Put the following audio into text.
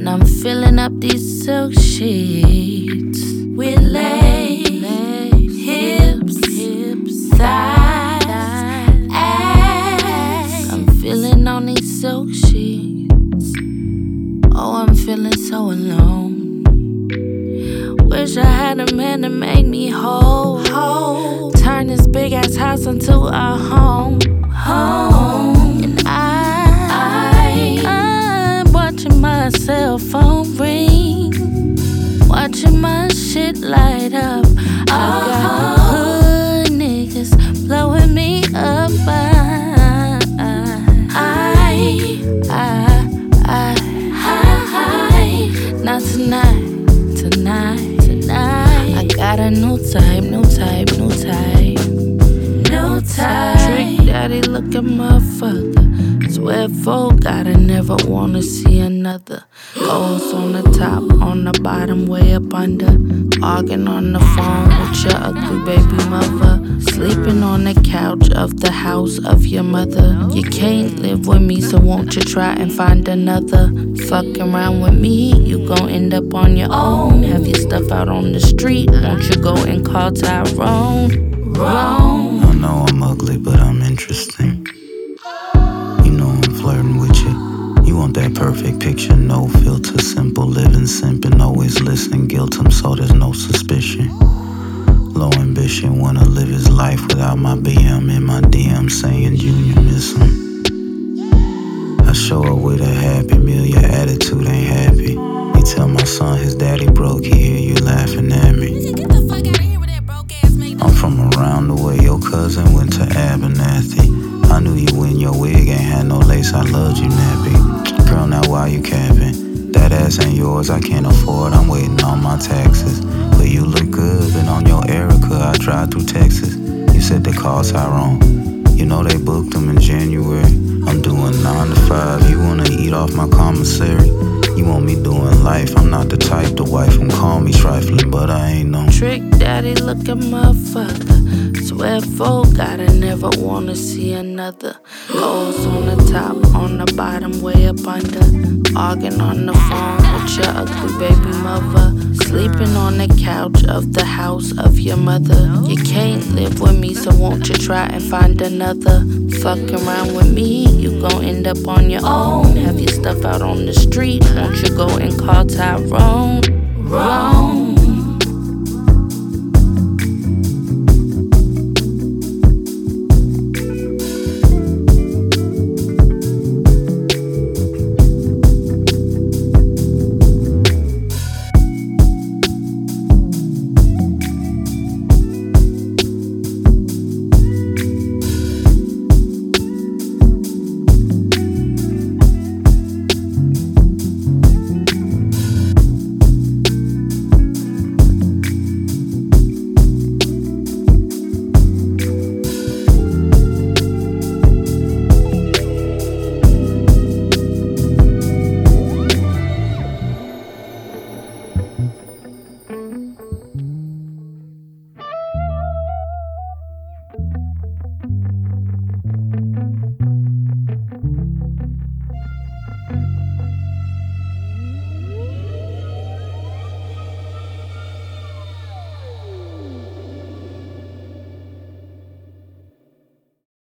And I'm filling up these silk sheets with legs, hips, thighs, ass. I'm feeling on these silk sheets. Oh, I'm feeling so alone. Wish I had a man to make me whole. Turn this big ass house into a home. And I'm watching my cell phone ring, watching my shit light up. I got hood niggas blowing me up. Not tonight. I got a new type. Trick Daddy looking motherfucker. Swear for God I never wanna see another. Goals on the top, on the bottom, way up under. Arguing on the phone with your ugly baby mother. Sleeping on the couch of the house of your mother. You can't live with me, so won't you try and find another? Fucking around with me, you gon' end up on your own. Have your stuff out on the street, won't you go and call Tyrone? I know I'm ugly, but I'm interesting. You know I'm flirting with you. You want that perfect picture, no filter, simple living, simping, always listening, guilt him so there's no suspicion. Low ambition, wanna live his life without my BM in my DM saying Junior miss him. I show up with a happy meal, your attitude ain't happy. You tell my son his daddy broke, he hear you laughing at me. I'm from around the way, your cousin went to Abernathy. I knew you when your wig ain't had no lace, I loved you nappy. Girl, now why you capping? That ass ain't yours, I can't afford, I'm waiting on my taxes. But you look good, been on your Erica, I drive through Texas. You said they call Tyrone, you know they booked them in January. I'm doing 9 to 5, you wanna eat off my commissary. You want me doing life, I'm not the type to wife and call me trifling, but I ain't no Trick Daddy looking motherfucker. Swear for God I never wanna see another. Goals on the top, on the bottom, way up under. Arguing on the phone with your ugly baby mother. Sleeping on the couch of the house of your mother. You can't live with me, so won't you try and find another? Fucking around with me, you gon' end up on your own. Have your stuff out on the street, won't you go and call Tyrone?